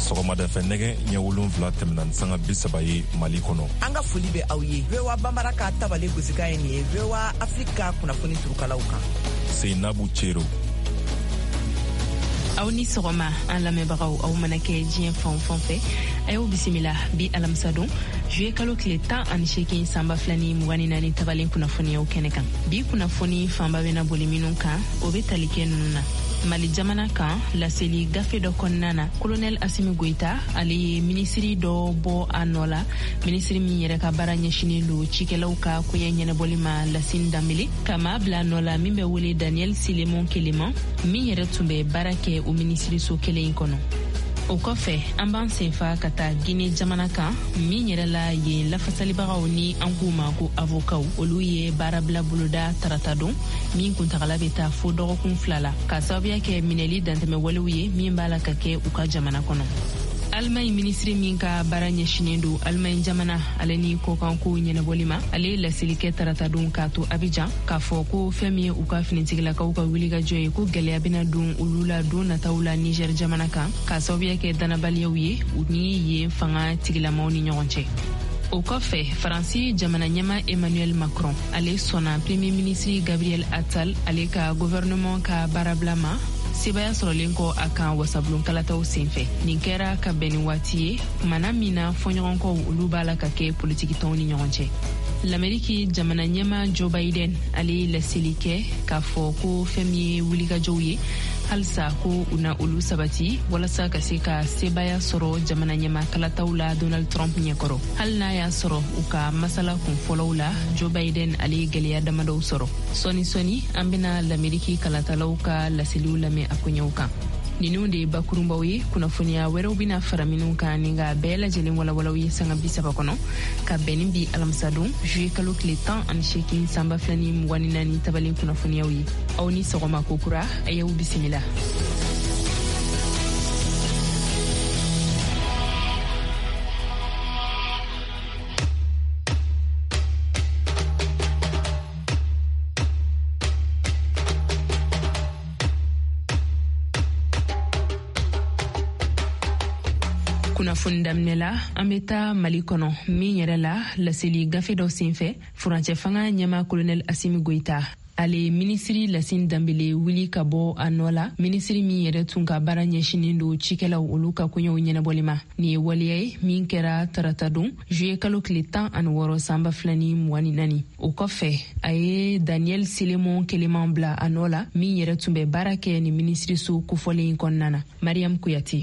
sɔgɔmada fɛ nɛgɛ ɲɛ 7 tɛmɛna sanga 30 ye Mali kɔnɔ. An ka foli bɛ aw ye. VOA Bambara ka tabale gosika ye nin ye. VOA Afrika kunnafoni turukalaw kan. Seinabu Cero. Aw ni sɔgɔma an lamɛnbagaw aw mana kɛ diɲɛ fan o fan fɛ a y'aw bisimila bi alamisa don juillet kalo tile 18 sanba 2024 tabalen kunnafoniyaw kɛnɛ kan. Bi kunnafoni fanba bɛna boli minnu kan o bɛ tali kɛ ninnu na. Mali jamana kan laseli gafe dɔ kɔnɔna na Colonel Assimi Goïta ale ye minisiri dɔ bɔ a nɔ la, minisiri min yɛrɛ ka baara ɲɛsinen don cikɛlaw ka koɲɛ ɲɛnɛbɔli ma Lasine Dambele kama bila nɔ la min bɛ wele Daniel Silemon Keleman min yɛrɛ tun bɛ baara kɛ o minisiriso kelen in kɔnɔ. O kɔfɛ an b'an senfa ka taa Guinée jamana kan min yɛrɛ la yen lafasalibagaw ni an k'u ma ko avokaw olu ye baarabila boloda tarata don min kuntagala bɛ taa fo dɔgɔkun 2 la ka sababuya kɛ minɛli dantɛmɛ walew ye min b'a la ka kɛ u ka jamana kɔnɔ. Allemagne ministre min ka baara ɲɛsinen don Allemagne jamana ale ni kokanko ɲɛnɛbɔli ma ale laseli kɛ tarata don k'a to Abidjan k'a fɔ ko fɛn min ye u ka finitigilakaw ka wulikajɔ ye ko gɛlɛya bɛna don olu la don nataw la Niger jamana kan k'a sababuya kɛ danabaliyaw ye u ni yen fanga tigilamaw ni ɲɔgɔn cɛ. O kɔfɛ Faransi jamana ɲɛma Emmanuel Macron ale sɔnna premier ministre Gabriel Attal ale ka gouvernement ka baarabila ma sebaya sɔrɔlen kɔ a kan wasabulonkalataw senfɛ. Nin kɛra ka bɛn ni waati ye kumana min na fɔɲɔgɔnkɔw olu b'a la ka kɛ politikitɔnw ni ɲɔgɔn cɛ. L'Amérique jamana ɲɛma Joe Biden ale ye laseli kɛ k'a fɔ ko fɛn min ye wulikajɔw ye halisa ko u na olu sabati walasa ka se ka sebaya sɔrɔ jamana ɲɛma kalataw la Donald Trump ɲɛkɔrɔ. Hali n'a y'a sɔrɔ u ka masala kun fɔlɔw la Joe Biden ale ye gɛlɛya damadɔw sɔrɔ. Sɔni an bɛna l'Amérique kalatalaw ka laseliw lamɛn a koɲɛw kan. Ninnu de ye bakurunbaw ye kunnafoniya wɛrɛw bɛna fara minnu kan ni ka bɛɛ lajɛlen walawalaw ye sanga 30 kɔnɔ ka bɛn ni bi alamisa don juillet kalo tile 18 sanba 2024 tabalen kunnafoniyaw ye. Aw ni sɔgɔma kokura a y'aw bisimila. Kunnafoni daminɛ la an bɛ taa Mali kɔnɔ min yɛrɛ la laseli gafe dɔ senfɛ furancɛ fanga ɲɛma Colonel Assimi Goïta ale minisiri Lasine Dambele wuli ka bɔ a nɔ la minisiri min yɛrɛ tun ka baara ɲɛsinen don cikɛlaw olu ka koɲɛw ɲɛnɛbɔli ma. Nin ye waleya ye min kɛra tarata don juillet kalo tile 16 sanba 2024. O kɔfɛ a ye Daniel Silemon Keleman bila a nɔ la min yɛrɛ tun bɛ baara kɛ ni minisiriso kofɔlen kɔnɔna na. Mariam Kuyati.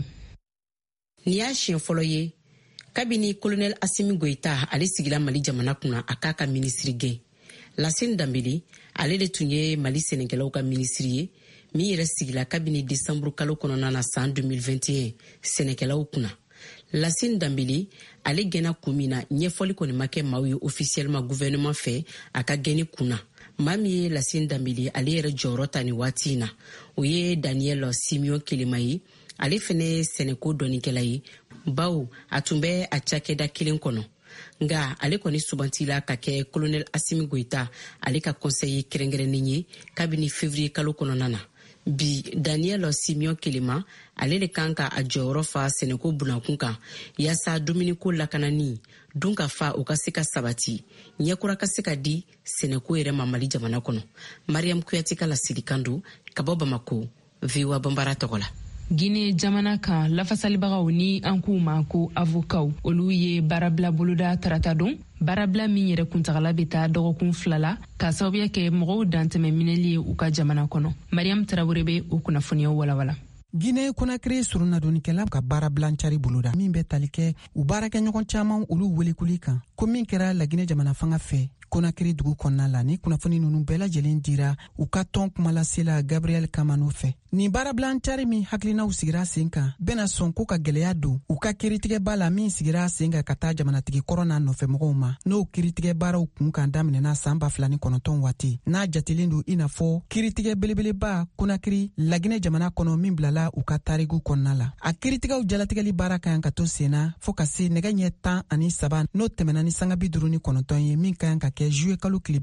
Ni y'a siɲɛ fɔlɔ ye kabini Colonel Assimi Goïta ale sigila Mali jamana kunna a k'a ka minisiri gɛn. Lasine Dambele ale de tun ye Mali sɛnɛkɛlaw ka minisiri ye min yɛrɛ sigila kabini décembre kalo kɔnɔna na san 2021 sɛnɛkɛlaw kunna. Lasine Dambele ale gɛnna kun min na ɲɛfɔli kɔni ma kɛ maaw ye officiellement gouvernement fɛ a ka gɛnni kunna. Maa min ye Lasine Dambele ale yɛrɛ jɔyɔrɔ ta ni waati in na o ye Daniel Simeon Keleman ye. Ale fɛnɛ sɛnɛko dɔnikɛla ye bawo a tun bɛ a cakɛda kelen kɔnɔ nga ale kɔni subantila ka kɛ Colonel Assimi Goïta ale ka conseiller kɛrɛnkɛrɛnnen ye kabini février kalo kɔnɔna na. Bi Daniel Simeon Keleman ale de kan ka a jɔyɔrɔ fa sɛnɛko bunakun kan yaasa dumuniko lakanani dun ka fa o ka se ka sabati ɲɛkura ka se ka di sɛnɛko yɛrɛ ma Mali jamana kɔnɔ. Mariam Kuyati ka lasilikan don ka bɔ Bamako VOA Bambara tɔgɔ la. Guinée jamana kan lafasalibagaw ni an k'u ma ko avokaw olu ye baarabila boloda tarata don baarabila min yɛrɛ kuntagala bɛ taa dɔgɔkun 2 la ka sababuya kɛ mɔgɔw dantɛmɛ minɛli ye u ka jamana kɔnɔ. Mariam Tarawele bɛ o kunnafoniyaw walawala. Guinée Conakry surunadonnikɛla ka baarabilancari boloda min bɛ tali kɛ u baarakɛɲɔgɔn caman olu welikuli kan ko min kɛra Laginɛ jamana fanga fɛ Conakry dugu kɔnɔna la ni kunnafoni ninnu bɛɛ lajɛlen dira u ka tɔn kumalasela Gabriel Kamano fɛ. Nin baarabilancari min hakilinaw sigira sen kan bɛna sɔn ko ka gɛlɛya don u ka kiritigɛba la min sigira sen kan ka taa jamanatigi kɔrɔ n'a nɔfɛ mɔgɔw ma n'o kiritigɛ baaraw kun kan daminɛna san 2009 waati n'a jatelen don i n'a fɔ kiritigɛ belebeleba Conakry Laginɛ jamana kɔnɔ min bilala kɛra u ka tarigu kɔnɔna la. A kiiritigɛw jalatigɛli baara ka yan ka to senna fɔɔ ka se nɛgɛ ɲɛ 13 n'o tɛmɛna ni sanga 59 ye min ka yan ka kɛ juye kalo tile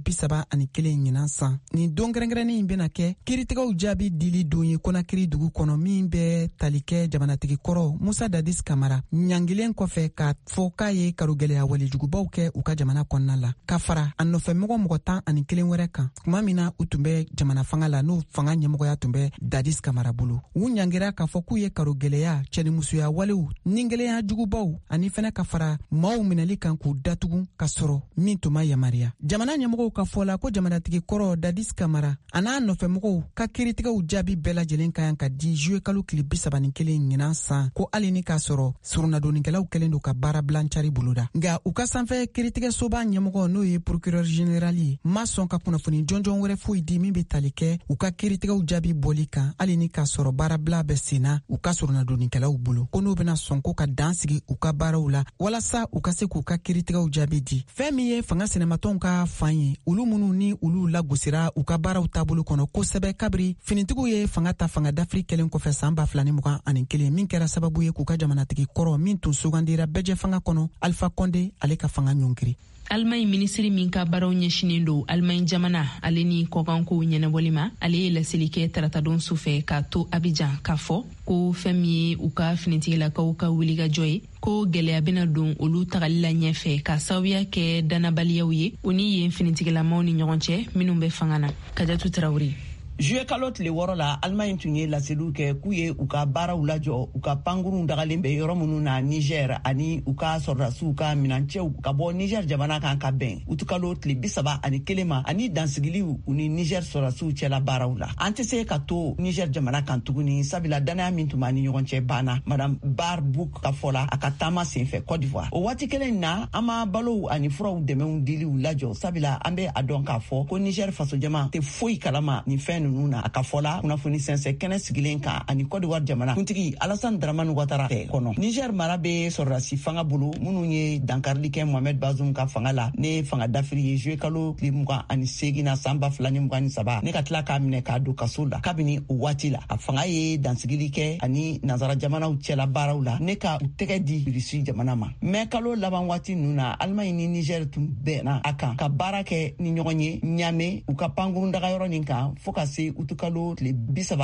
31 ɲinan san. Nin don kɛrɛnkɛrɛnnen in bena kɛ kiiritigɛw jaabi dili don ye Konakiri dugu kɔnɔ min bɛ tali kɛ jamanatigi kɔrɔ Musa Dadis Kamara ɲangilen kɔfɛ k'a fɔ k'a ye karogɛlɛya walejugubaw kɛ u ka jamana kɔnɔna la ka fara a nɔfɛmɔgɔ mɔgɔ 11 wɛrɛ kan kuma min na u tun bɛ jamana fanga la n'o fanga ɲɛmɔgɔya tun bɛ Dadis Kamara bolo. U ɲangira k'a fɔ k'u ye karogɛlɛya cɛnimusoya walew ningɛlɛya jugubaw ani fɛnɛ ka fara maaw minɛli kan k'u datugu ka sɔrɔ min tun ma yamaruya. Jamana ɲɛmɔgɔw ka fɔ la ko jamanatigi kɔrɔ Dadis Kamara a n'a nɔfɛmɔgɔw ka kiiritigɛw jaabi bɛɛ lajɛlen ka yan ka di juye kalo tile 31 ɲinan san ko hali ni k'a sɔrɔ surunadonnikɛlaw kɛlen don ka baara bilancari boloda. Nga u ka sanfɛ kiiritigɛsoba ɲɛmɔgɔ n'o ye procureur général ye ma sɔn ka kunnafoni jɔnjɔn wɛrɛ foyi di min bɛ tali kɛ u ka kiiritigɛw jaabi bɔli kan hali ni k'a sɔrɔ baarabila bɛ senna u ka surunadonnikɛlaw bolo ko n'u bɛna sɔn ko ka dan sigi u ka baaraw la walasa u ka se k'u ka kiiritigɛw jaabi di. Fɛn min ye fanga sɛnɛmatɔnw ka fan ye olu minnu ni olu lagosira u ka baaraw taabolo kɔnɔ kosɛbɛ kabiri finitigiw ye fanga ta fanga dafiri kɛlen kɔfɛ san 2021 min kɛra sababu ye k'u ka jamanatigi kɔrɔ min tun sugandira bɛjɛ fanga kɔnɔ Alpha Condé ale ka fanga ɲɔngiri. Almaɲ minisiri min ka baaraw ɲɛsinen don Almaɲ jamana ale ni kɔkankow ɲɛnabɔli ma ale ye laseli kɛ taratadon sufɛ k'a to Abidjan k'a fɔ ko fɛn min ye u ka finitigilakaw ka wulikajɔ ye ko gɛlɛya bena don olu tagali la ɲɛfɛ ka sababuya kɛ danabaliyaw ye o ni yen finitigilamaw ni ɲɔgɔn cɛ minnu bɛ fanga na. Kajatu Tarawele. juye kalo tile 6 la Almaɲ tun ye laseliw kɛ k'u ye u ka baaraw lajɔ u ka pankurunw dagalen bɛ yɔrɔ minnu na Niger ani u ka sɔrɔdasiw ka minancɛw ka bɔ Niger jamana kan ka bɛn utukalo tile 31 ma ani dansigiliw u ni Niger sɔrɔdasiw cɛla baaraw la. An tɛ se ka to Niger jamana kan tuguni sabula danaya min tun b'a ni ɲɔgɔn cɛ banna. Madame Barbouk ka fɔ la a ka taama senfɛ Côte d'Ivoire. O waati kelen na an ma balow ani furaw dɛmɛw diliw lajɔ sabula an bɛ a dɔn k'a fɔ ko Niger fasojama tɛ foyi kalama ni fɛn ninnu na. A ka fɔ la kunnafoni sɛnsɛ kɛnɛ sigilen kan ani Côte d'Ivoire jamana kuntigi Alassane Dramane Ouattara tɛ kɔnɔ. Niger mara bɛ sɔrɔdasi fanga bolo minnu ye dankarili kɛ Mohamed Bazoum ka fanga la ne fanga dafiri ye juye kalo tile 28 na san 2023 ne ka tila k'a minɛ k'a don kaso la kabini o waati la a fanga ye dansigili kɛ ani nazara jamanaw cɛla baaraw la ne ka u tɛgɛ di Russie jamana ma. Mais kalo laban waati ninnu na Almaɲ ni Niger tun bɛnna a kan ka baara kɛ ni ɲɔgɔn ye Niamey u ka pankurun daga yɔrɔ nin kan fo ka se utukalo tile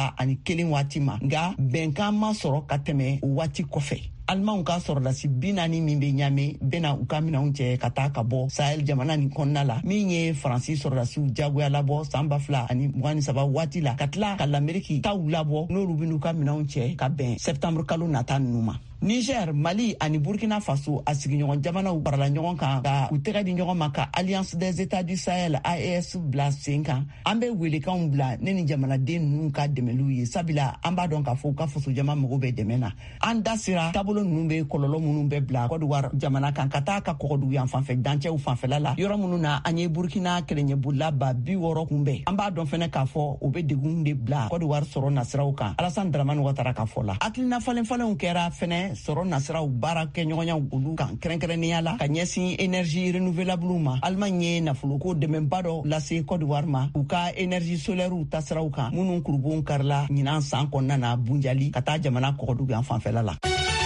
31 waati ma nga bɛnkan ma sɔrɔ ka tɛmɛ o waati kɔfɛ. Almaɲw ka sɔrɔdasi 40 min bɛ Niamey bɛna u ka minɛnw cɛ ka taa ka bɔ Sahel jamana nin kɔnɔna la min ye Faransi sɔrɔdasiw jagoya labɔ san 2023 waati la ka tila ka l'Amérique taw labɔ n'olu bɛn'u ka minɛnw cɛ ka bɛn septembre kalo nata ninnu ma. Niger, Mali ani Burkina Faso a sigiɲɔgɔn jamanaw barala ɲɔgɔn kan ka u tɛgɛ di ɲɔgɔn ma ka Alliance des États du Sahel AES bila sen kan. An bɛ welekanw bila ne ni jamanaden ninnu ka dɛmɛliw ye sabula an b'a dɔn k'a fɔ u ka faso jama mago bɛ dɛmɛ na. An da sera taabolo ninnu bɛ kɔlɔlɔ minnu bɛ bila Côte d'Ivoire jamana kan ka taa ka kɔgɔdugu yan fanfɛ dancɛw fanfɛla la yɔrɔ minnu na an ye Burkina kɛlɛɲɛbolila ba 60 kunbɛn. An b'a dɔn fɛnɛ k'a fɔ u bɛ degun de bila Côte d'Ivoire sɔrɔ nasiraw kan. Alassane Dramane Ouattara ka fɔ la. Hakilina falenfalenw kɛra fɛnɛ sɔrɔ nasiraw baara kɛ ɲɔgɔnya olu kan kɛrɛnkɛrɛnnenya la ka ɲɛsin énergie renouvelable ma. Almaɲ ye nafoloko dɛmɛba dɔ lase Côte d'Ivoire ma u ka énergie solaire tasiraw kan minnu kurubon karila ɲinan san kɔnɔna na Bunjali ka taa jamana kɔgɔdugu yan fanfɛla la.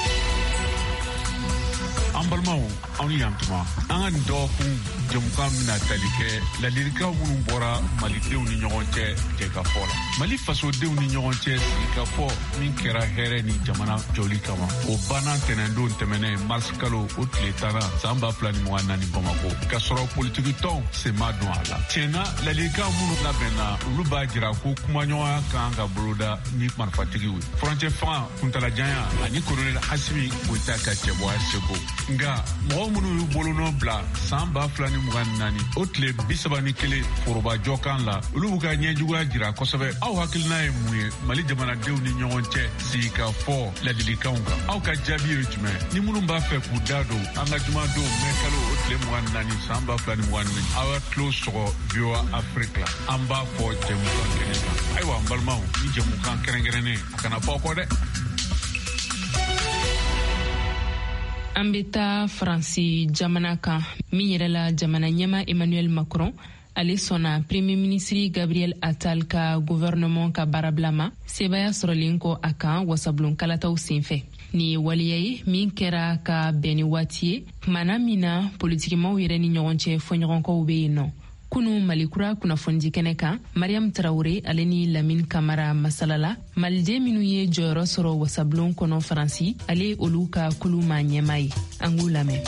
An balimaw aw ni yantuma an ka nin dɔgɔkun jɛmukan bɛna tali kɛ ladilikan minnu bɔra malidenw ni ɲɔgɔn cɛ jɛkafɔ la. Mali fasodenw ni ɲɔgɔn cɛ sigikafɔ min kɛra hɛrɛ ni jamana jɔli kama o banna ntɛnɛndon tɛmɛnen mars kalo o tile 10 san 2024 Bamako ka sɔrɔ politiki tɔnw sen ma don a la. Tiɲɛna ladilikan minnu labɛnna olu b'a jira ko kumaɲɔgɔnya kan ka boloda ni marifatigiw ye. Furancɛ fanga kuntalajanya ani kolonɛli Asimi Goyita ka cɛbɔya seko. Nga mɔgɔ minnu y'u bolonɔ bila san 2024 o tile 31 forobajɔ kan la olu b'u ka ɲɛjuguya jira kosɛbɛ. Aw hakilina ye mun ye Mali jamanadenw ni ɲɔgɔn cɛ sigikafɔ ladilikanw kan? Aw ka jaabi ye jumɛn? Ni minnu b'a fɛ k'u da don an ka jumadon mai kalo o tile 24 san 2024 aw tulo sɔgɔ VOA Afrique la an b'a fɔ jɛmukan kɛnɛ kan. Ayiwa n balimaw ni jɛmukan kɛrɛnkɛrɛnnen a kana bɔ kɔ dɛ. An bɛ taa Faransi jamana kan min yɛrɛ la jamana ɲɛma Emmanuel Macron ale sɔnna premier ministre Gabriel Attal ka gouvernement ka baarabilama sebaya sɔrɔlen kɔ a kan wasabulon kalataw senfɛ. Ni waliya ye min kɛra ka bɛn ni waati ye kumana min na politikimaw yɛrɛ ni ɲɔgɔn cɛ fɔɲɔgɔnkaw be yen nɔ. Kunu Malikura kunnafoni kɛnɛ kan Mariam Traoré ale ni Lamine Camara masalala maliden minnu ye jɔyɔrɔ sɔrɔ wasabulon kɔnɔ Faransi ale olu ka kulu ma ɲɛma ye. An k'u lamɛn.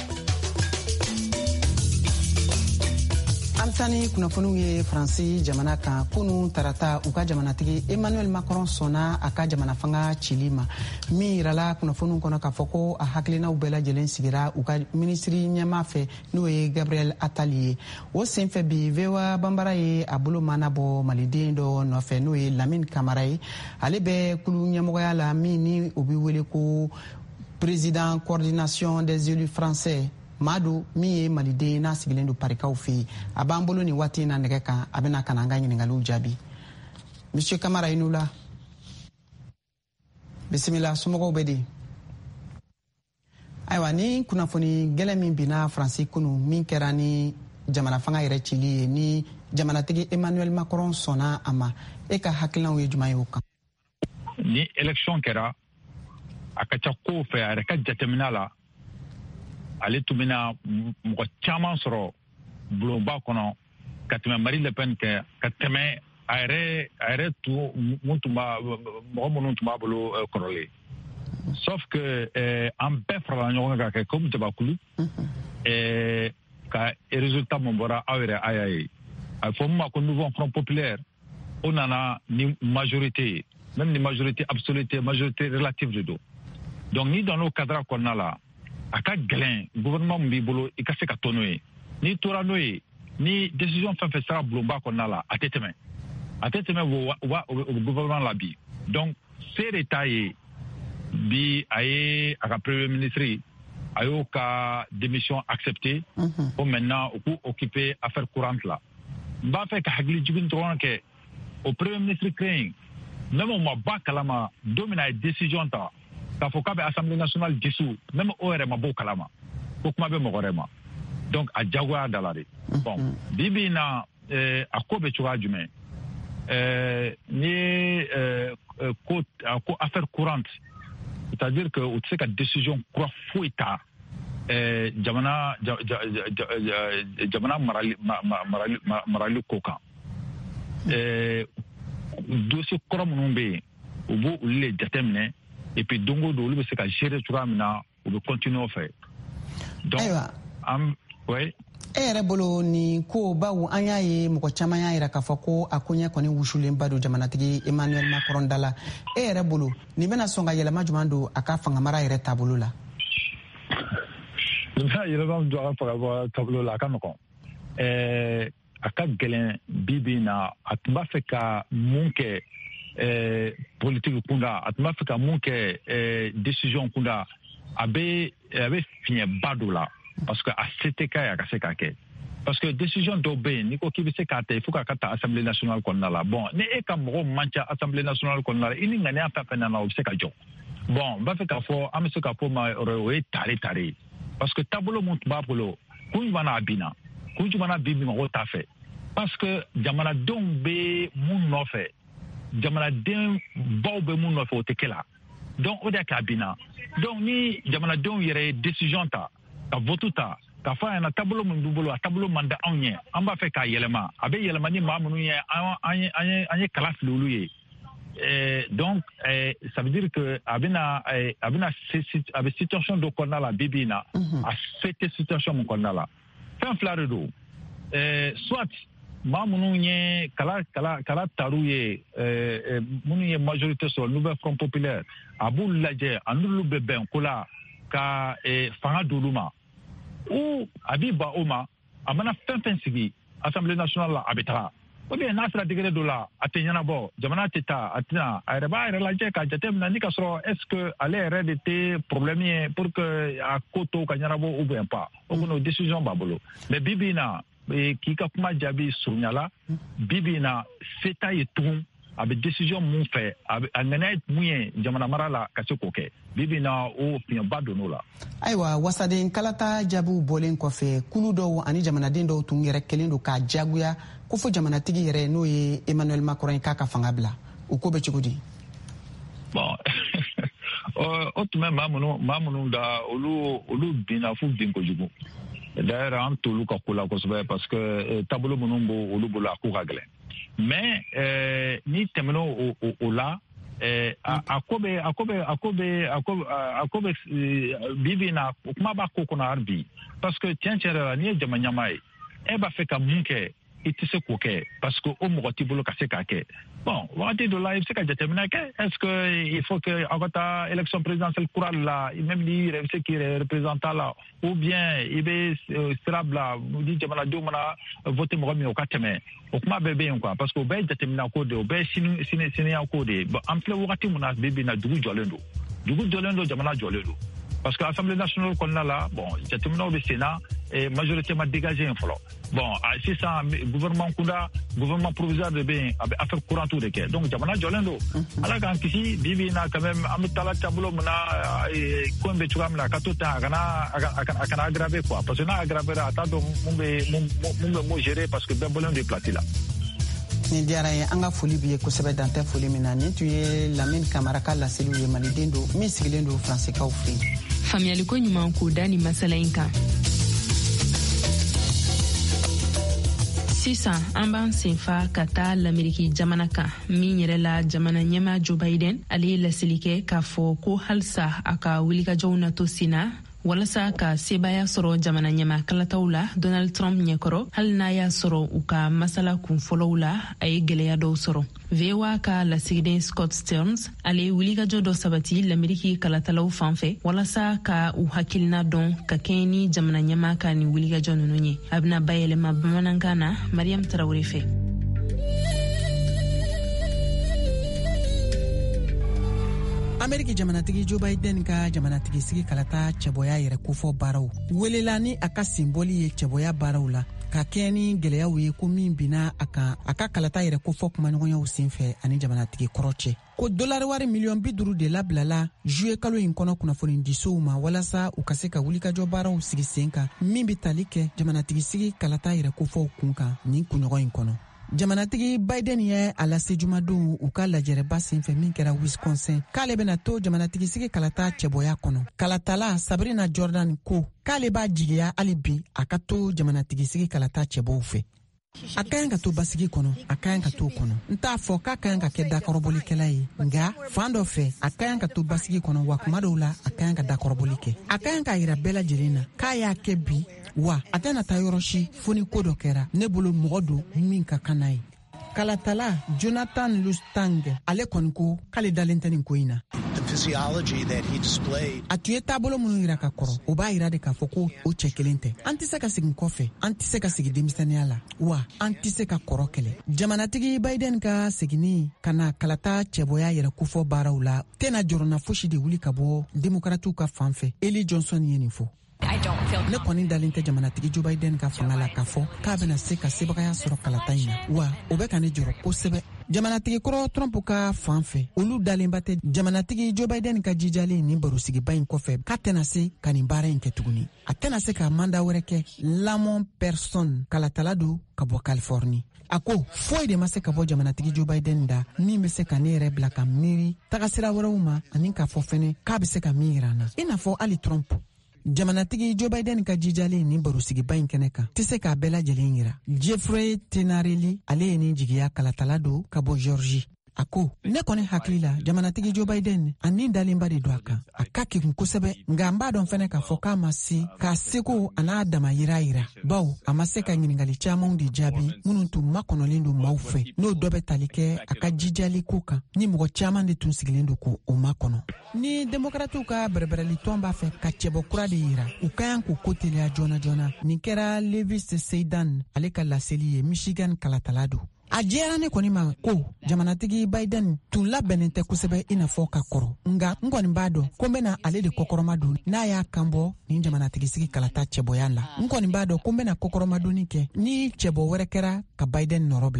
Amsani kunnafoniw ye Faransi jamana kan kunu tarata u ka jamanatigi Emmanuel Macron sɔnna a ka jamana fanga cili ma min yirala kunnafoniw kɔnɔ k'a fɔ ko a hakilinaw bɛɛ lajɛlen sigira u ka minisiri ɲɛma fɛ n'o ye Gabriel Attal ye. O senfɛ bi VOA Bambara ye a bolo manabɔ maliden dɔ nɔfɛ n'o ye Lamine Camara ye. Ale bɛ kulu ɲɛmɔgɔya la min ni o bɛ wele ko président coordination des élus français. Madu min ye maliden n'a sigilen don parikaw fɛ yen a b'an bolo nin waati na nɛgɛ kan a bɛna ka na an ka ɲininkaliw jaabi. Monsieur Camara i n'u la bisimila somɔgɔw bɛ di. Ayiwa ni kunnafoni gɛlɛn min binna Faransi kunu min kɛra ni jamana fanga yɛrɛ cili ye ni jamanatigi Emmanuel Macron sɔnna a ma e ka hakilinaw ye jumɛn ye o kan. Ni élection kɛra a ka ca kow fɛ a yɛrɛ ka jateminɛ la ale tun bɛna mɔgɔ caman sɔrɔ bulonba kɔnɔ ka tɛmɛ Marine Le Pen kɛ ka tɛmɛ a yɛrɛ mɔgɔ minnu tun b'a bolo kɔrɔlen. Sauf que an bɛɛ farala ɲɔgɔn kan ka kɛ comme jabakulu ka résultat mun bɔra aw yɛrɛ a y'a ye. A fɔ min ma ko Nouveau Front Populaire o nana ni majorité même ni majorité absolue majorité relative de don. Donc ni dans nos cadres kɔnɔna la a ka gɛlɛn gouvernement min b'i bolo i ka se ka to n'o ye n'i tora n'o ye ni décision fɛn fɛn sera bulonba kɔnɔna la a tɛ tɛmɛ o gouvernement la bi. Donc se de t'a ye bi a ye a ka premier ministre a y'o ka démission accepté ko maintenant u k'u occuper affaire courante la. N b'a fɛ ka hakili jigin dɔrɔn kɛ o premier ministre kelen même o ma ba kalama don min a ye décision ta k'a fɔ k'a bɛ assemblée nationale dissous même o yɛrɛ ma bɔ o kalama ko kuma bɛ mɔgɔ wɛrɛ ma. Donc a jagoya da la de. Bon bi bi in na a ko bɛ cogoya jumɛn ni ko affaire courante c'est-à-dire que u tɛ se ka décision kura foyi ta jamana marali ko kan. Dossier kɔrɔ minnu bɛ yen u b'o olu le jateminɛ et puis dongo do olu bɛ se ka gérer cogoya min na u bɛ continuer o fɛ. Donc oui. E yɛrɛ bolo ni ko bawo an y'a ye mɔgɔ caman y'a yira k'a fɔ ko a ko ɲɛ kɔni wusulenba don jamanatigi Emmanuel Macron da la. E yɛrɛ bolo nin bɛna sɔn ka yɛlɛma jumɛn don a ka fangamara yɛrɛ taabolo la. Nin bɛna yɛlɛma don a ka fangamara taabolo la a ka nɔgɔn. A ka gɛlɛn bi bi in na a tun b'a fɛ ka mun kɛ politique kunda a tun b'a fɛ ka mun kɛ décision kunda a bɛ fiɲɛba don la. Parce que a se tɛ k'a ye a ka se k'a kɛ. Parce que décision dɔw bɛ yen n'i ko k'i bɛ se k'a ta il faut k'a ka ta assemblée nationale kɔnɔna la. Bon ni e ka mɔgɔw man ca assemblée nationale kɔnɔna la i ni ŋaniya fɛn fɛn nana o bɛ se ka jɔ. Bon n b'a fɛ k'a fɔ an bɛ se k'a fɔ ma o ye tare ye. Parce que taabolo mun tun b'a bolo kun jumɛn na a binna kun jumɛn na bi mɔgɔw t'a fɛ. Parce que jamanadenw bɛ mun nɔfɛ jamanaden baw bɛ mun nɔfɛ o tɛ kɛ la. Donc o de y'a kɛ a binna. Donc ni jamanadenw yɛrɛ ye décision ta ka vote ta k'a fɔ a ɲɛna taabolo min b'u bolo a taabolo man di anw ye an b'a fɛ k'a yɛlɛma a bɛ yɛlɛma ni maa minnu ye an ye kala fili olu ye. Donc ça veut dire que a bɛ situation dɔ kɔnɔna la bi bi in na a se tɛ situation min kɔnɔna la fɛn fila de don soit maa minnu ye kala taru ye minnu ye majorité sɔrɔ Nouveau Front Populaire a b'u lajɛ a n'olu bɛ bɛn ko la ka fanga d'olu ma ou a b'i ban o ma a mana fɛn fɛn sigi assemblée nationale la a bɛ taga ou bien n'a sera degré dɔ la a tɛ ɲɛnabɔ jamana tɛ taa a tɛna a yɛrɛ b'a yɛrɛ lajɛ k'a jateminɛ ni ka sɔrɔ est-ce que ale yɛrɛ de tɛ problème ye pour que a ko to ka ɲɛnabɔ ou bien pas o kɔni o décision b'a bolo mais bi bi in na k'i ka kuma jaabi surunyala bi bi in na se t'a ye tugun a bɛ décision mun fɛ a ŋaniya mun ye jamana mara la ka se k'o kɛ bibi na o fiɲɛba donn'o la. Ayiwa wasaden kalata jaabiw bɔlen kɔfɛ kulu dɔw ani jamanaden dɔw tun yɛrɛ kelen don k'a jagoya ko fo jamanatigi yɛrɛ n'o ye Emmanuel Macron k'a ka fanga bila o ko bɛ cogo di? Bon o tun bɛ maa minnu da olu binna f'u bin kojugu. D'ailleurs an t'olu ka ko la kosɛbɛ parce que taabolo minnu b'o olu bolo a ko ka gɛlɛn. Mais ni tɛmɛn'o o la a ko bɛ bibi na kuma b'a ko kɔnɔ hali bi parce que tiɲɛ yɛrɛ la n'i ye jama ɲɛmaa ye e b'a fɛ ka mun kɛ i tɛ se k'o kɛ parce que o mɔgɔ t'i bolo ka se k'a kɛ. Bon wagati dɔ la i bɛ se ka jateminɛ kɛ est-ce que il faut que aw ka taa élection présidentielle kura la même ni yɛrɛ bɛ se k'i yɛrɛ représenter la ou bien i bɛ sira bila ni jamanadenw mana voter mɔgɔ min o ka tɛmɛ o kuma bɛɛ bɛ yen quoi parce que o bɛɛ ye jateminɛ ko de o bɛɛ ye siniya ko de bon an filɛ wagati min na bi na dugu jɔlen don jamana jɔlen don parce que assemblée nationale kɔnɔna la bon jateminɛw bɛ sen na majorité ma dégagé yen fɔlɔ bon sisan gouvernement provisoire de bɛ yen a bɛ affaire courantes de kɛ donc jamana jɔlen don ala k'an kisi bi na quand même an bɛ taa taabolo min na ko in bɛ cogoya min na a ka to tan a kana aggraver quoi parce que n'a aggraver a t'a dɔn mun bɛ mun gérer parce que bɛɛ bɔlen don plate la. Nin diyara ye an ka foli b'i ye kosɛbɛ dan tɛ foli min na nin tun ye Lamine Camara ka laseliw ye maliden don min sigilen don Faransikaw fɛ yen. Faamuyaliko ɲuman k'o da ni masala in kan. Sisan an b'an senfa ka taa l'Ameriki jamana kan min yɛrɛ la jamana ɲɛmaa Joe Biden ale ye laseli kɛ k'a fɔ ko halisa a ka wulikajɔw na to sen na walasa ka sebaya sɔrɔ jamana ɲɛmaa kalataw la Donald Trump ɲɛkɔrɔ hali n'a y'a sɔrɔ u ka masala kunfɔlɔw la a ye gwɛlɛya dɔw sɔrɔ. VOA ka lasigiden Scott Stearns ale ye wulikajɔ dɔ sabati l'Ameriki kalatalaw fanfɛ walasa ka u hakilina dɔn ka kɛɲɛ ni jamana ɲɛmaa ka nin wulikajɔ ninnu ye. A bɛna bayɛlɛma bamanankan na Mariam Tarawele fɛ. Ameriki jamanatigi Joe Biden ka jamanatigi sigi kalata cɛbɔya yɛrɛ kofɔ baaraw welela ni a ka simbɔli ye cɛbɔya baaraw la ka kɛ ni gwɛlɛyaw ye ko min bina a ka kalata yɛrɛ kofɔ kumaɲɔgɔnyaw senfɛ ani jamanatigi kɔrɔ cɛ ko dolari wari miliyɔn 50 de labilala juye kalo in kɔnɔ kunnafoni disow ma walasa u ka se ka wulikajɔ baaraw sigi sen kan min bi tali kɛ jamanatigi sigi kalata yɛrɛ kofɔw kun kan nin kunɲɔgɔn in kɔnɔ. Jamanatigi Biden ye a lase jumadon u ka lajɛrɛba senfɛ min kɛra Wisconsin k'ale bɛna to jamanatigi sigi kalata cɛbɔya kɔnɔ. Kalatala Sabrina Jordan ko k'ale b'a jigiya hali bi a ka to jamanatigi sigi kalata cɛbɔw fɛ. A ka ɲi ka to basigi kɔnɔ a ka ɲi ka to kɔnɔ n t'a fɔ k'a ka ɲi ka kɛ dakɔrɔbɔlikɛla ye nka fan dɔ fɛ a ka ɲi ka to basigi kɔnɔ wa kuma dɔw la a ka ɲi ka dakɔrɔbɔli kɛ a ka ɲi ka yira bɛɛ lajɛlen na k'a y'a kɛ bi wa a tɛna taa yɔrɔ si fo ni ko dɔ kɛra ne bolo mɔgɔ don min ka kan n'a ye. Kalatala Jonathan Lustang ale kɔni ko k'ale dalen tɛ nin ko in na. A tun ye taabolo minnu yira ka kɔrɔ o b'a yira de k'a fɔ ko o cɛ kelen tɛ. An tɛ se ka segin kɔfɛ an tɛ se ka sigi denmisɛnniya la wa an tɛ se ka kɔrɔ kɛlɛ. Jamanatigi Biden ka seginni ka na kalata cɛbɔya yɛrɛ kofɔ baaraw la tɛna jɔrɔna fosi de wuli ka bɔ demokratiw ka fan fɛ. Eli Johnson ye nin fɔ. Ne kɔni dalen tɛ jamanatigi Joe Biden ka fanga la k'a fɔ k'a bɛna se ka sebagaya sɔrɔ kalata in na wa o bɛ ka ne jɔrɔ kosɛbɛ. Jamanatigi kɔrɔ Trump ka fan fɛ olu dalenba tɛ jamanatigi Joe Biden ka jijalen nin barosigiba in kɔfɛ k'a tɛna se ka nin baara in kɛ tuguni. A tɛna se ka manda wɛrɛ kɛ. Lamont Person kalatala don ka bɔ Californie. A ko foyi de ma se ka bɔ jamanatigi Joe Biden da min bɛ se ka ne yɛrɛ bila ka miiri tagasira wɛrɛw ma ani k'a fɔ fɛnɛ k'a bɛ se ka min yira na i n'a fɔ hali Trump. Jamanatigi Joe Biden ka jijalen nin barosigiba in kɛnɛ kan tɛ se k'a bɛɛ lajɛlen yira. Jeffrey Tenarelli ale ye nin jigiya kalatala don ka bɔ Georgie. A ko ne kɔni hakili la jamanatigi Joe Biden ani dalenba de don a kan a ka kekun kosɛbɛ nka n b'a dɔn fɛnɛ k'a fɔ k'a ma se k'a seko a n'a dama yira bawo a ma se ka ɲiningali camanw de jaabi minnu tun makɔnɔlen don maaw fɛ n'o dɔ bɛ tali kɛ a ka jijali ko kan ni mɔgɔ caman de tun sigilen don ko o makɔnɔ. Ni demokratiw ka bɛrɛbɛrɛli tɔn b'a fɛ ka cɛbɔ kura de yira u ka yan k'u ko teliya joona joona nin kɛra Levis Seidan ale ka laseli ye Michigan kalatala don. A jɛra ne kɔni ma ko jamanatigi Biden tun labɛnnen tɛ kosɛbɛ i n'a fɔ ka kɔrɔ nka n kɔni b'a dɔn ko n bɛna ale de kɔkɔrɔma don n'a y'a kan bɔ nin jamanatigi sigi kalata cɛbɔya la n kɔni b'a dɔn ko n bɛna kɔkɔrɔmadonni kɛ ni cɛbɔ wɛrɛ kɛra ka Biden nɔrɔ bila.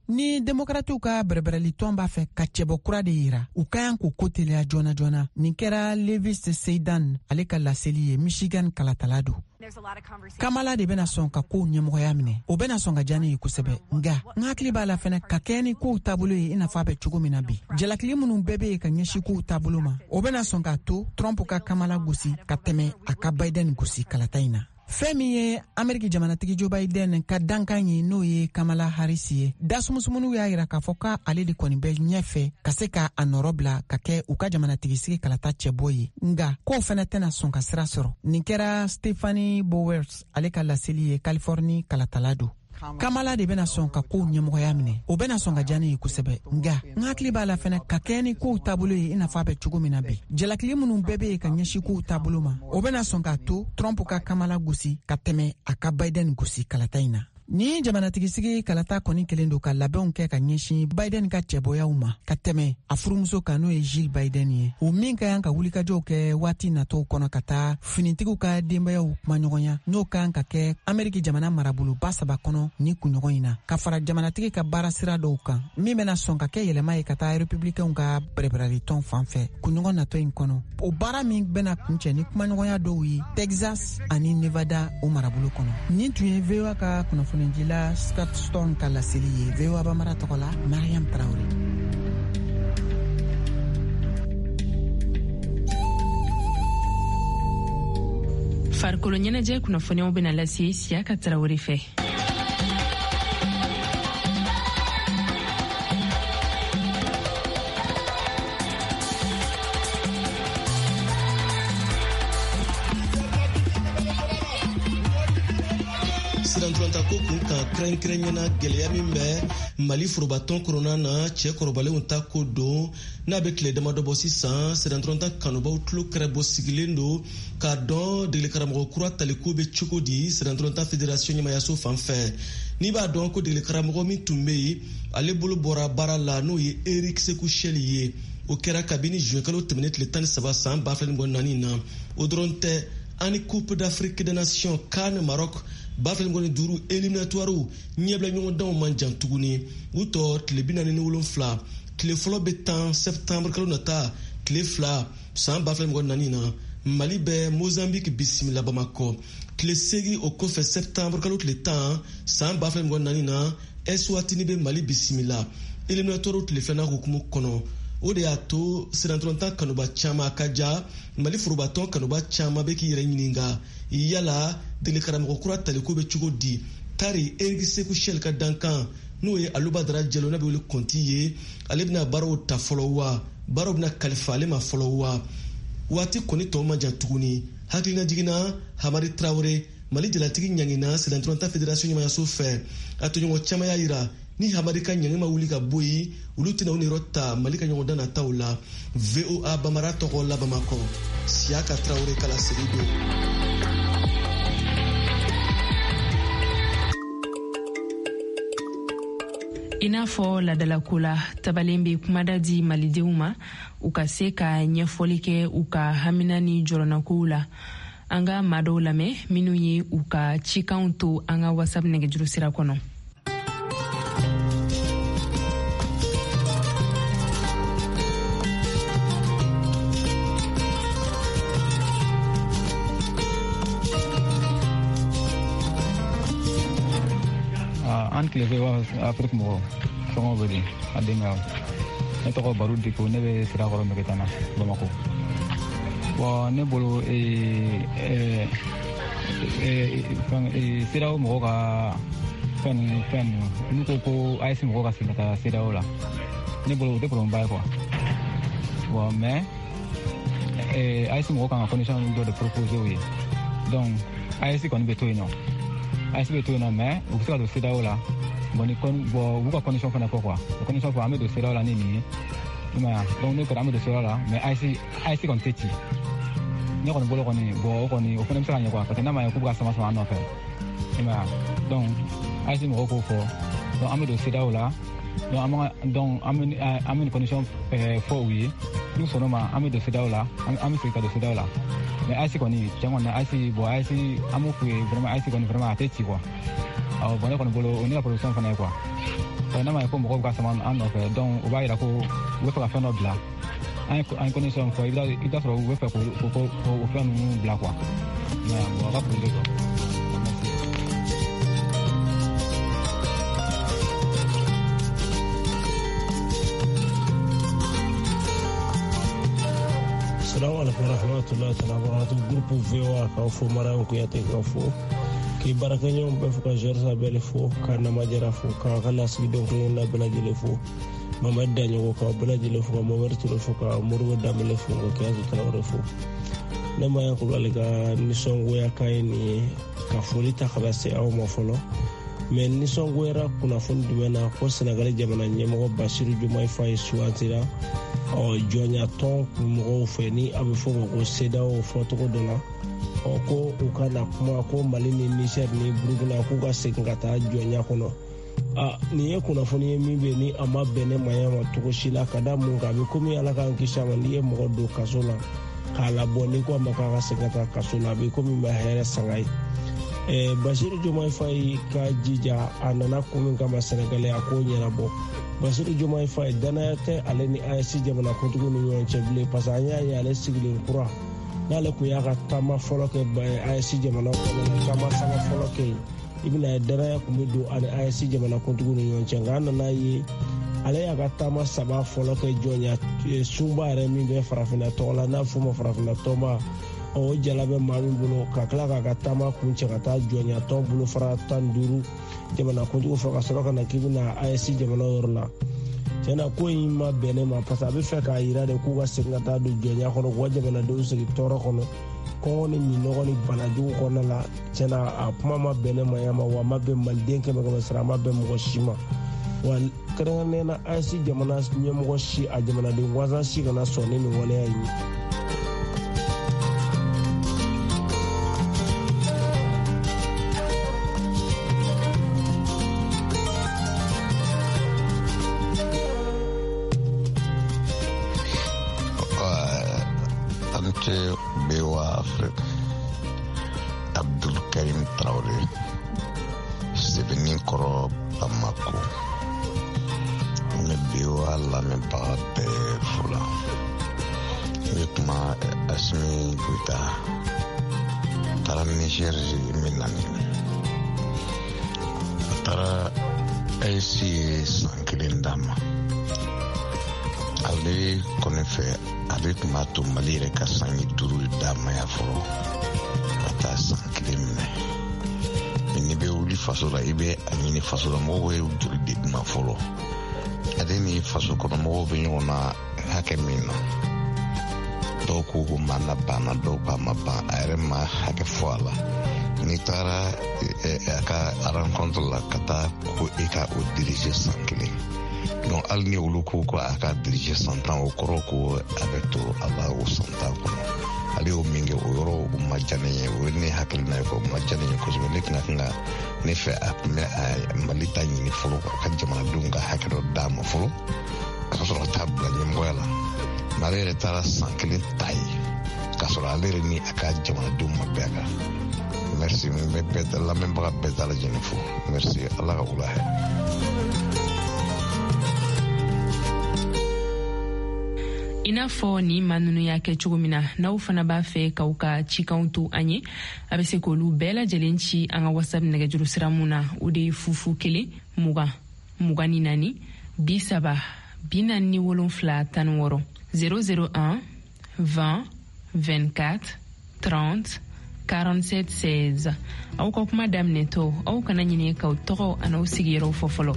ni demokratiw ka bɛrɛbɛrɛli tɔn b'a fɛ ka cɛbɔ kura de yira u ka yan k'u ko teliya joona joona. Nin kɛra Levis Seidan ale ka laseli ye Michigan kalatala don. Kamala de bena sɔn ka kow ɲɛmɔgɔya minɛ. O bena sɔn ka diya ne ye kosɛbɛ. Nga n hakili b'a la fɛnɛ ka kɛ ni kow taabolo ye i n'a fɔ a bɛ cogo min na bi. Jalakili minnu bɛɛ be yen ka ɲɛsin kow taabolo ma, o bena sɔn k'a to Trump ka Kamala gosi ka tɛmɛ a ka Biden gosi kalata in na. Fɛn min ye Ameriki jamanatigi Joe Biden ka dankan ye n'o ye Kamala Harris ye. Dasumunsumunuw y'a yira k'a fɔ ka ale de kɔni bɛ ɲɛfɛ ka se ka a nɔrɔ bila ka kɛ u ka jamanatigi sigi kalata cɛbɔ ye. Nga k'o fɛnɛ tɛna sɔn ka sira sɔrɔ. Nin kɛra Stephanie Bowers ale ka laseli ye Californie kalatala don. Kamala de bena sɔn ka kow ɲɛmɔgɔya minɛ. O bena sɔn ka diya ne ye kosɛbɛ. Nga n hakili b'a la fɛnɛ ka kɛ ni kow taabolo ye i n'a fɔ a bɛ cogo min na bi. Jalakili minnu bɛɛ be yen ka ɲɛsin kow taabolo ma, o bena sɔn k'a to Trump ka Kamala gosi ka tɛmɛ a ka Biden gosi kalata in na. Ni jamanatigisigi kalata kɔni kelen don ka labɛnw kɛ ka ɲɛsin Biden ka cɛbɔyaw ma ka tɛmɛ a furumuso kan n'o ye Jill Biden ye. O min ka yan ka wulikajɔw kɛ waati natɔw kɔnɔ ka taa finitigiw ka denbayaw kumaɲɔgɔnya n'o kan ka kɛ Ameriki jamana maraboloba 3 kɔnɔ ni kunɲɔgɔn in na ka fara jamanatigi ka baara sira dɔw kan min bena sɔn ka kɛ yɛlɛma ye ka taa Republikɛnw ka bɛrɛbɛrɛli tɔn fan fɛ kunɲɔgɔn natɔ in kɔnɔ. O baara min bena kuncɛ ni kumaɲɔgɔnya dɔw ye Texas ani Nevada o marabolo kɔnɔ. Nin tun ye VOA ka kunnafonidila Scott Stone ka laseli ye. VOA Bamara tɔgɔ la Mariam Traoré. Farikolo ɲɛnajɛ kunnafoniyaw bena lase Siaka Traoré fɛ. Ko kun kan kɛrɛnkɛrɛnyana gɛlɛya min bɛ Mali forobatɔn kɔnɔna na cɛ kɔrɔbalenw ta ko don n'a bɛ tile damadɔ bɔ sisan sɛdɛntɔrɔnta kanubaw tulo kɛrɛbɔ sigilen don k'a dɔn degeli kura taliko bɛ cogo di sɛdɛntɔrɔnta fédération ɲɛmayaso fan fɛ. N'i b'a dɔn ko degeli karamɔgɔ min tun bɛ yen ale bolo bɔra baara la n'o ye Eric Sekou Cheli ye. O kɛra kabini juin kalo tɛmɛnen tile 13 san 2024 na. O dɔrɔn tɛ ani Coupe d'Afrique des Nations CAN Maroc 2025 éliminatoire ɲɛbila ɲɔgɔndanw man jan tuguni. U tɔ tile 47 tile fɔlɔ bɛ 10 septembre kalo nata tile 2 san 2024 na Mali bɛ Mozambique bisimila Bamako. Tile 8 o kɔfɛ septembre kalo tile 10 san 2024 na Eswatini bɛ Mali bisimila éliminatoire tile 2 hukumu kɔnɔ. O de y'a to sɛdɛntɔrɔnta kanuba caman ka ja Mali forobatɔn kanuba caman bɛ k'i yɛrɛ ɲininka yala degeli karamɔgɔ kura taliko bɛ cogo di. Tari Eric Sekou Cheli ka dankan n'o ye Aluba Dara Jalo n'a bɛ wele Konti ye ale bɛna baaraw ta fɔlɔ wa baaraw bɛna kalifa ale ma fɔlɔ wa. Waati kɔni tɔw man jan tuguni. Hakilina jiginna Hamari Traoré Mali jalatigi ɲangina sɛdɛntɔrɔnta fédération ɲɛmayaso fɛ. A toɲɔgɔn caman y'a yira ni Hamari ka ɲangi ma wuli ka bɔ yen olu tɛna u niyɔrɔ ta Mali ka ɲɔgɔndan nataw la. VOA Bamara tɔgɔ la Bamako Siaka Traoré kala segi don. I n'a fɔ ladalako la tabalen bɛ kumada di malidenw ma u ka se ka ɲɛfɔli kɛ u ka hamina ni jɔrɔnakow la. An ka maa dɔw lamɛn minnu ye u ka cikanw to an ka WhatsApp nɛgɛjuru sira kɔnɔ. An tile fɛ Afrique mɔgɔ sɔngɔ bɛ di a denkɛ ne tɔgɔ Baru Diko ne bɛ Sirakɔrɔ Mɛkɛtana Bamako. Bon ne bolo CEDEAO mɔgɔw ka fɛn n'u ko AES mɔgɔw ka segin ka taa CEDEAO la ne bolo o tɛ problème ba ye quoi. Bon mais AES mɔgɔw kan ka condition dɔ de proposer u ye donc AES kɔni bɛ to yen nɔ. AES bɛ to yen nɔ mais u bɛ se ka don CEDEAO la bon u ka condition fana fɔ quoi o condition fɔ an bɛ don CEDEAO la ni nin ye i m'a ye donc n'o kɛra an bɛ don CEDEAO la mais AES kɔni tɛ ci ne kɔni bolo kɔni bon o kɔni o fana bɛ se ka ɲɛ quoi parce que n'a ma ɲɛ k'u bɛ ka sama an nɔfɛ i m'a ye donc AES mɔgɔw k'o fɔ donc an bɛ don CEDEAO la donc an bɛ nin condition fɔ u ye n'u sɔnn'o ma an bɛ don CEDEAO la an bɛ segin ka don CEDEAO la mais AES kɔni tiɲɛ kɔni AES an b'u f'u ye vraiment AES kɔni vraiment a tɛ ci quoi. Bon ne kɔni bolo o ne ka production fana ye quoi n'a ma ko mɔgɔw ka sama an nɔfɛ donc o b'a yira ko u bɛ fɛ ka fɛn dɔ bila an ye condition fɔ i t'a sɔrɔ u bɛ fɛ k'o fɛn ninnu bila quoi mais bon a ka foli kɔ. Assalamu alaikum warahmatullahi wabarakatuh. Grupo VOA ka fo Mariam Kuyate ka fo ki baraka ñoom be fu ka Gersa bele fo ka Namajara fo ka Khalas bi donc na bela jele fo Mamad Daño ko bela jele fo Mamad Touré fo ka Mourou Damele fo ko Kiazu Traoré fo ne ma ko wala ga ni songo ya kayni ka folita khabase aw mo folo mais ni songo era kuna fon dumena ko Sénégal jamana ñemo Bassirou Diomaye Faye suwantira o jonya ton mɔgɔw fɛ ni a bɛ fɔ ma ko CEDEAO fɔcogo dɔ la ko u ka na kuma ko Mali ni Niger ni Burukina k'u ka segin ka taa jɔnya kɔnɔ nin ye kunnafoni ye min bɛ ni a ma bɛn ne maya ma cogo si la ka da mun kan a bɛ komi Ala k'an kisi a ma n'i ye mɔgɔ don kaso la k'a labɔ n'i ko a ma k'a ka segin ka taa kaso la a bɛ komi bɛ hɛrɛ sanga ye Bassirou Diomaye Faye ka jija a nana kun min kama Sénégalais a k'o ɲɛnabɔ Bassirou Diomaye Faye danaya tɛ ale ni AES jamana kuntigi ni ɲɔgɔn cɛ bilen parce que an y'a ye ale sigilen kura n'ale kun y'a ka taama fɔlɔ kɛ AES jamana kɔnɔ taama saba fɔlɔ kɛ yen i bɛna ye danaya kun bɛ don ani AES jamana kuntigi ni ɲɔgɔn cɛ nka an nana ye ale y'a ka taama saba fɔlɔ kɛ jɔnya sunba yɛrɛ min bɛ farafinna tɔgɔ la n'a fɔ ma farafinna tɔnba o jala bɛ maa min bolo ka tila k'a ka taama kun cɛ ka taa jɔnya tɔn bolo fara 15 jamana kuntigi fɛ ka sɔrɔ ka na k'i bɛna AES jamana yɔrɔ la tiɲɛna ko in ma bɛn ne ma parce que a bɛ fɛ k'a jira de k'u ka segin ka taa don jɔnya kɔnɔ k'u ka jamanadenw sigi tɔɔrɔ kɔnɔ kɔngɔ ni minɔgɔ ni banajugu kɔnɔna la tiɲɛna a kuma ma bɛn ne ma yan ma wa a ma bɛn maliden kɛmɛ sara a ma bɛn mɔgɔ si ma wa kɛrɛnkɛrɛnnen na AES jamana ɲɛmɔgɔ si a jamanaden gansan si kana sɔn ni nin waleya in ye. Bewa Afrique Abdul Karim Traoré Sébéni Koro Bamako ne bewa la me ba be fula ne kuma Assimi Goïta tara Niger minani tara AES sankilin dama ale kɔni fɛ ale tun b'a to Mali yɛrɛ ka san 5 dama ya fɔlɔ ka taa san 1 minɛ mais n'i bɛ wuli faso la i bɛ a ɲini faso la mɔgɔw bɛ joli de d'i ma fɔlɔ ale ni faso kɔnɔ mɔgɔw bɛ ɲɔgɔn na hakɛ min na dɔw ko ko mana banna dɔw ko a ma ban a yɛrɛ ma hakɛ fɔ a la n'i taara a ka rencontre la ka taa ko e ka o diriger san 1 donc hali ni olu ko ko a ka diriger san 10 o kɔrɔ ko a bɛ to a la o san 10 kɔnɔ ale y'o min kɛ o yɔrɔ o ma diya ne ye o ye ne hakilina ye o ma diya ne ye kosɛbɛ ne tɛna kan ka ne fɛ a tun bɛ a Mali ta ɲini fɔlɔ ka jamanadenw ka hakɛ dɔ d'a ma fɔlɔ a ka sɔrɔ ka taa bila ɲɛmɔgɔya la mais ale yɛrɛ taara san 1 ta ye ka sɔrɔ ale yɛrɛ ni a ka jamanadenw ma bɛn a kan merci n bɛ bɛɛ lamɛnbaga bɛɛ dalajɛlen fo merci ala ka wula hɛrɛ. I n'a fɔ ni maa ninnu y'a kɛ cogo min na n'aw fana b'a fɛ k'aw ka cikanw to an ye a bɛ se k'olu bɛɛ lajɛlen ci an ka WhatsApp nɛgɛjuru sira mun na o de ye 01 20 24 46 001 20 24 30 47 16 aw ka kuma daminɛtɔ aw kana ɲini k'aw tɔgɔ an'aw sigiyɔrɔw fɔ fɔlɔ.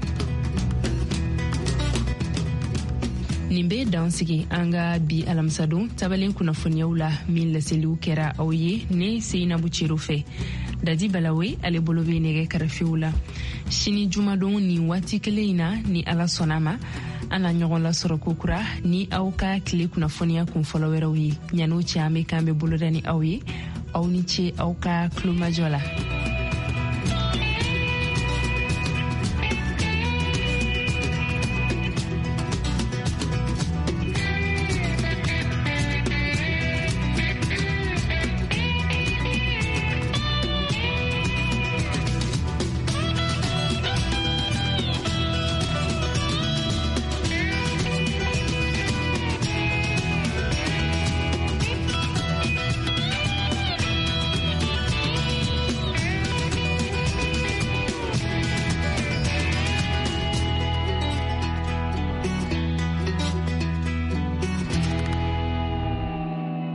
nin bɛ dan sigi an ka bi alamisadon tabalen kunnafoniyaw la min laseliw kɛra aw ye ne Seinabu Cero fɛ Dadi Balawe ale bolo bɛ nɛgɛ kɛrɛfɛw la sini jumadon ni waati kelen in na ni Ala sɔnna ma an na ɲɔgɔn lasɔrɔ kokura ni aw ka tile kunnafoniya kunfɔlɔ wɛrɛw ye ɲan'o cɛ an bɛ k'an bɛ boloda ni aw ye aw ni ce aw ka tulomajɔ la.